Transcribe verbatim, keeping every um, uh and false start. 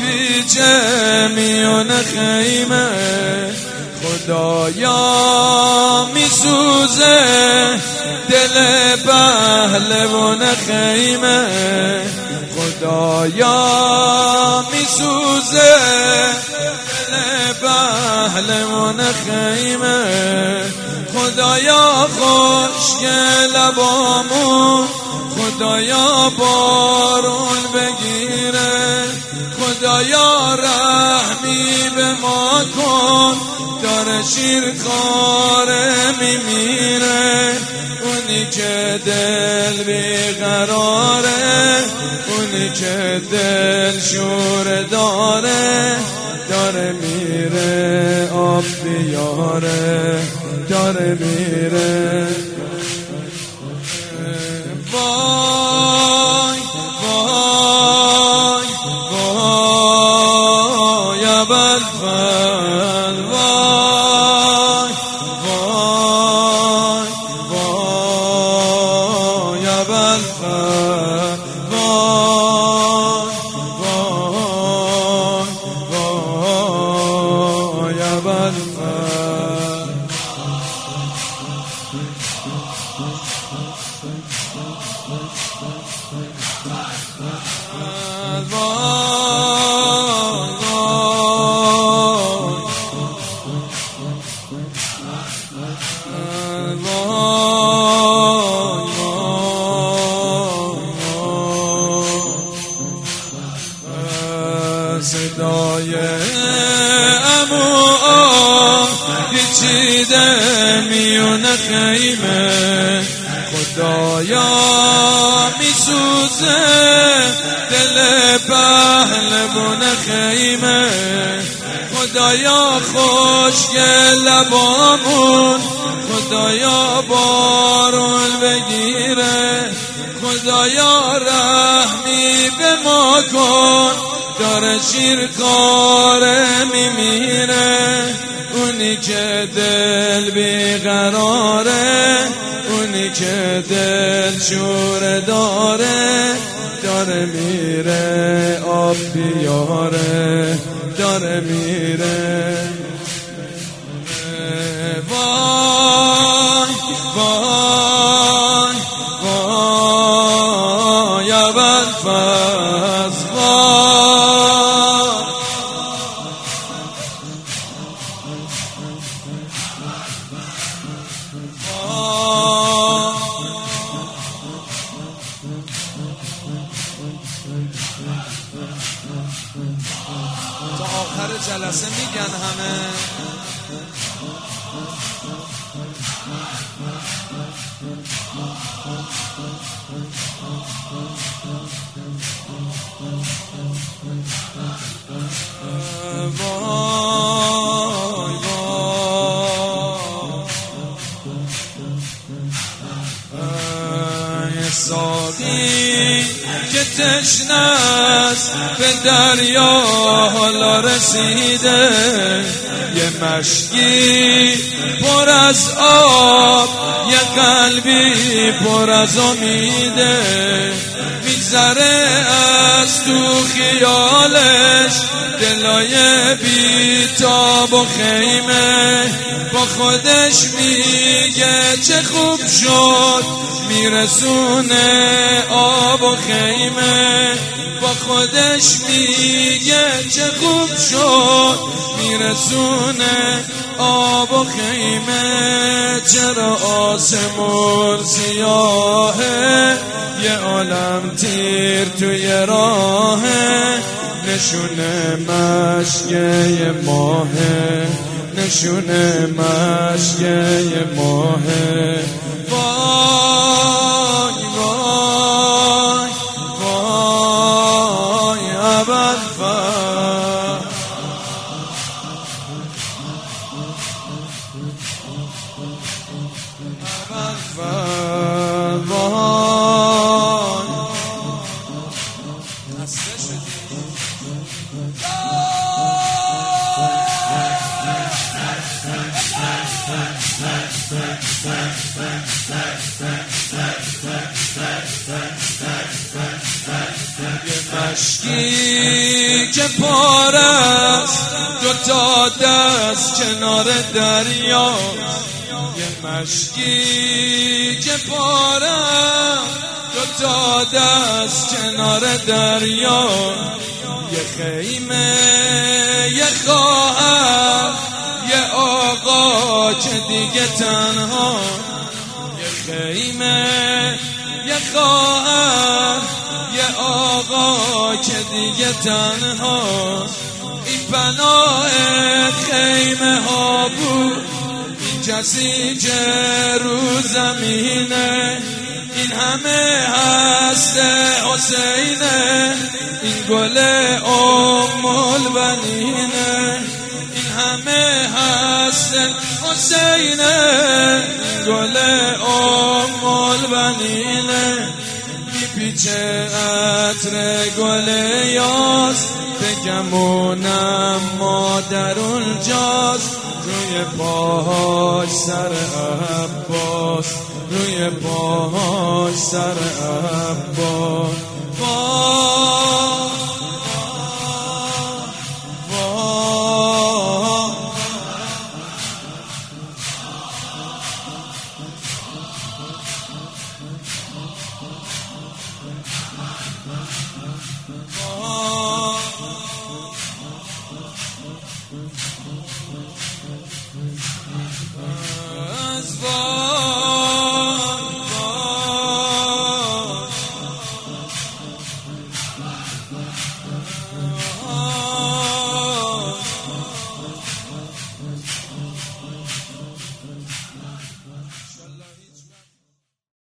میپیچه میون خیمه، خدایا میسوزه دل پهلوان خیمه، خدایا میسوزه دل پهلوان خیمه، خدایا خشک لبامون، خدایا بارون بگیره، خدایا رحمی به ما کن، داره شیرخواره میمیره، اونی که دل بیقراره، اونی که دل شور داره، داره میره آب بیاره، داره میره. وای وای وای ابوالفضل، وای وای وای ابوالفضل، وای وای وای ابوالفضل. صدای عمو آم پیچیده میون خیمه، خدایا میسوزه دل پهلوان خیمه، خدایا خشک لبامون، خدایا بارون بگیره، خدایا رحمی به ما کن، داره شیرخواره میمیره، اونی که دل بیقراره، اونی که دل شور داره، داره میره آب بیاره، داره میره. وای وای وای ابوالفضل، تا آخر جلسه میگن همه. وای وای ساقی که تشنه است به دریا حالا رسیده، یه مشکی پر از آب، یه قلبی پر از امیده، میگذره از تو خیالش دلای بیتاب و خیمه، با خودش میگه چه خوب شد میرسونه آب و خیمه، با خودش میگه چه خوب شد میرسونه آب و خیمه. چرا آسمون سیاهه، یه عالم تیر توی راهه، نشونه مشکه یه ماهه، نشونه مشکه یه ماهه. وای وای وای ابوالفضل، ابوالفضل وای خسته شدی. یه مشکی که پارست، دو تا دست کنار دریا، یه مشکی که پارست، دو تا دست کنار دریا، یه خیمه یه خواهر، یه آقا که دیگه تنها، یه خیمه یه خواهر، یه آقا که دیگه تنها. این پناه خیمه ها بود، این کسی که رو زمینه، این همه هست حسینه، این گل ام البنینه، این همه هست حسینه، این گل ام البنینه. میپیچه عطر گل یاس، بگمونم مادر اونجاست، روی پاهاش سر عباس، روی پاهاش سر عباس.